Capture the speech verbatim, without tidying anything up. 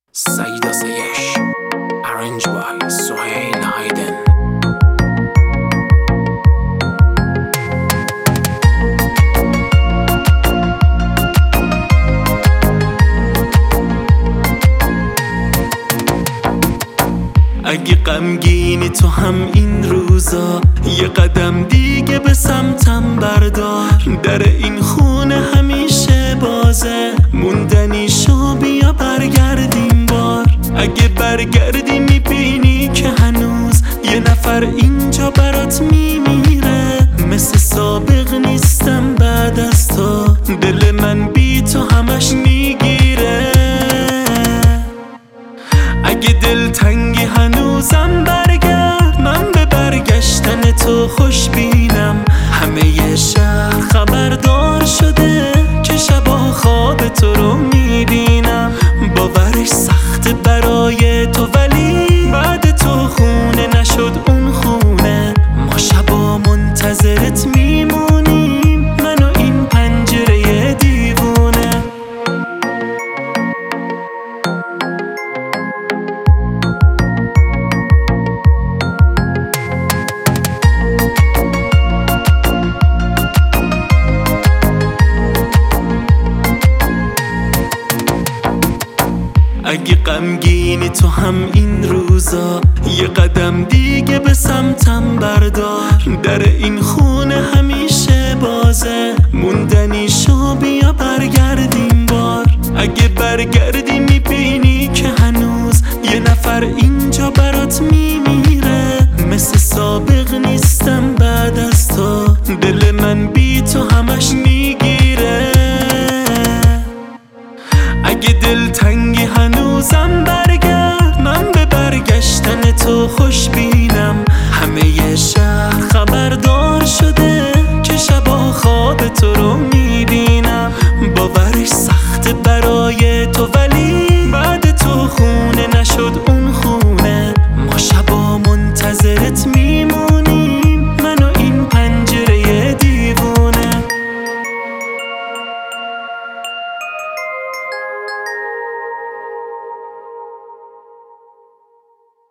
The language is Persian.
Saida Sayesh, arranged by Suhail Hayden. اگه غمگینی تو هم این روزا، یه قدم دیگه به سمتم بردار. در این خونه همیشه بازه، موندنی شو بیا برگردیم بار. اگه برگردی میبینی که هنوز یه نفر اینجا برات میمیره. مثل سابق نیستم بعد از تو، دل من بی تو همش میگیره. اگه دل تنگی هنوزم برگرد، من به برگشتن تو خوش بینم. همه شهر خبردار شده که شبا خواب تو رو میبینم. باورش سخته برای تو، ولی بعد تو خونه نشد اون خونه. ما شبا منتظرت میمونیم، من و این پنجره دیوونه. اگه غمگینی تو هم این روزا، یه قدم دیگه به سمتم بردار. در این خونه همیشه بازه، موندنی شو بیا برگردیم بار. اگه برگردی میبینی